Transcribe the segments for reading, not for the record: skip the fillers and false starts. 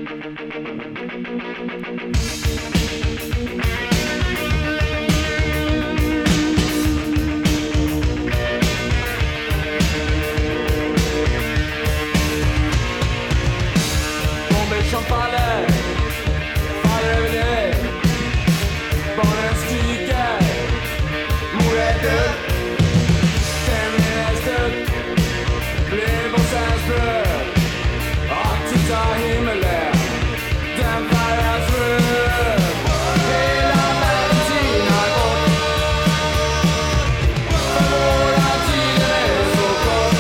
Bomber som faller över dig. Barnen skriker, mor är död. Stämningen är stöd, blev oss ens bröd. Att titta himmelen, den färgas röd. Hela världen tinar bort, för våra tider är så kort.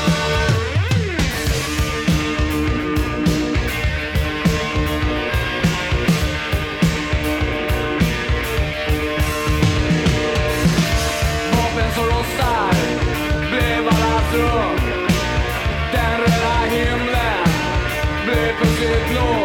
Vapen som rostar blev allas rum. Den röda himlen blev plötsligt blå.